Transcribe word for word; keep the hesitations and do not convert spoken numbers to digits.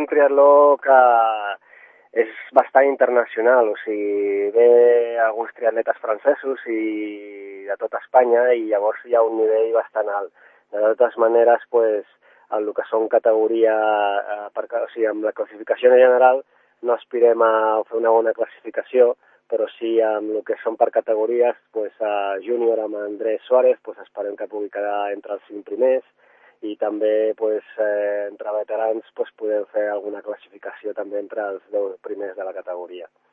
un triatló que és bastant internacional, o sigui, ve alguns triatletes francesos i de tota Espanya i llavors hi ha un nivell bastant alt. De totes maneres, pues, en el que són categoria, eh, per, o sigui, amb la classificació en general no aspirem a fer una bona classificació, però sí amb el que són per categories, pues, a júnior amb Andrés Suárez, pues, esperem que pugui quedar entre els cinc primers, i també pues, eh, entre veterans pues, podem fer alguna classificació també entre els deu primers de la categoria.